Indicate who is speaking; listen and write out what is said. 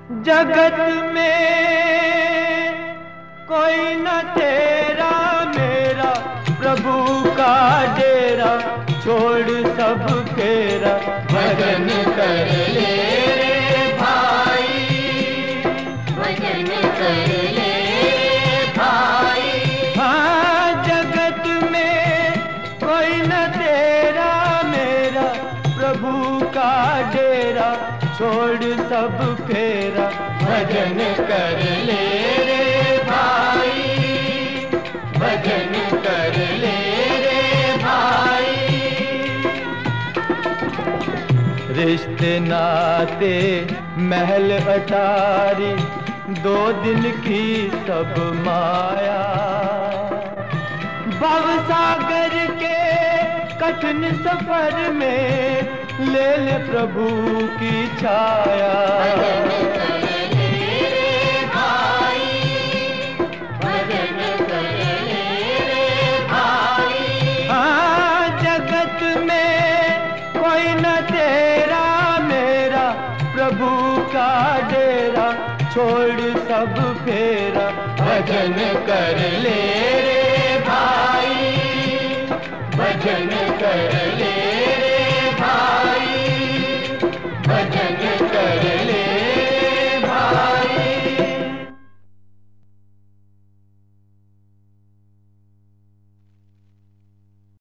Speaker 1: जगत में कोई न तेरा मेरा, प्रभु का डेरा छोड़ सब फेरा। भजन कर ले रे भाई, भजन कर ले भाई। हाँ, जगत में कोई न तेरा मेरा, प्रभु का डेरा छोड़ सब फेरा। भजन कर ले रे भाई, भजन कर ले रे भाई। रिश्ते नाते महल अटारी, दो दिन की सब माया। भवसागर के कठिन सफर में ले ले प्रभु की छाया। भजन कर ले भाई, भजन कर ले भाई। हाँ, जगत में कोई न तेरा मेरा, प्रभु का डेरा छोड़ सब फेरा। भजन कर ले रे भाई, भजन